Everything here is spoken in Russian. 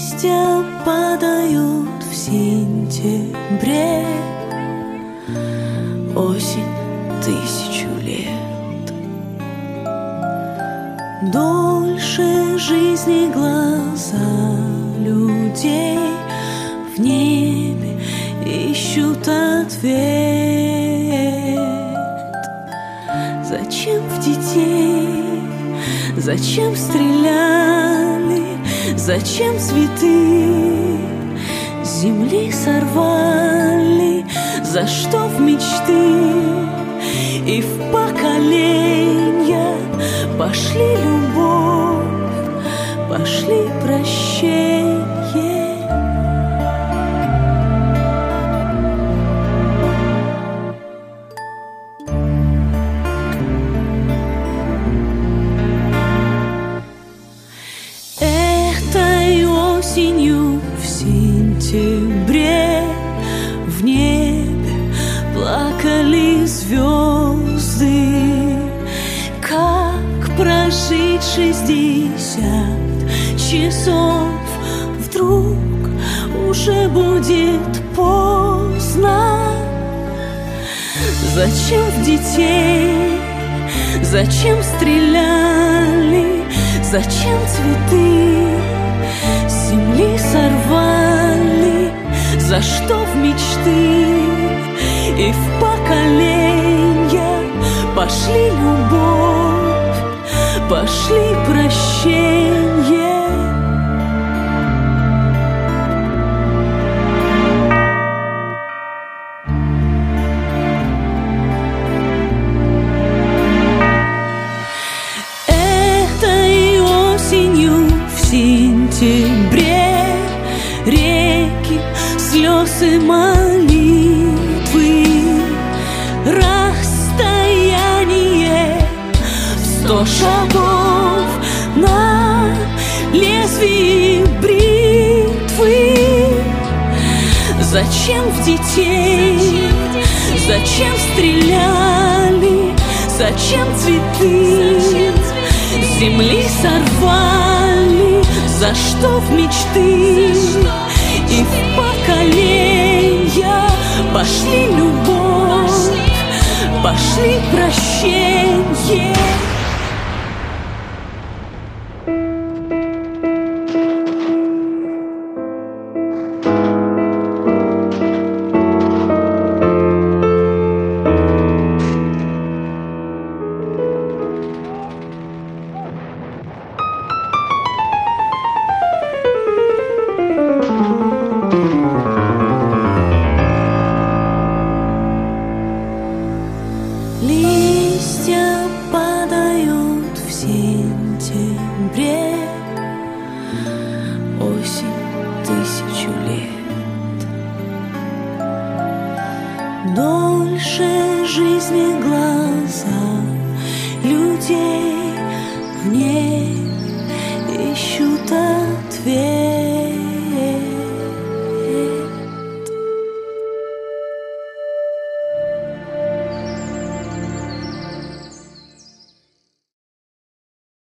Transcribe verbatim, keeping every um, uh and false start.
Листья падают в сентябре, осень тысячу лет. Дольше жизни глаза людей в небе ищут ответ. Зачем в детей, зачем стреляли, зачем цветы земли сорвали, за что в мечты и в поколения пошли любовь, пошли прощение. Этой осенью в сентябре в небе плакали звезды. Как прожить шестьдесят часов, вдруг уже будет поздно. Зачем в детей, зачем стреляли, зачем цветы земли сорвали, за что в мечты и в поколения пошли любовь, пошли прощение. Этой осенью в сентябре реки, слез и молитвы, расстояние в сто шагов на лезвии бритвы. Зачем в детей, зачем стреляли, зачем цветы земли сорвали, за что в мечты и в поколения пошли любовь, пошли прощение. Листья падают в сентябре, осень тысячу лет. Дольше жизни глаза людей в небе ищут ответ.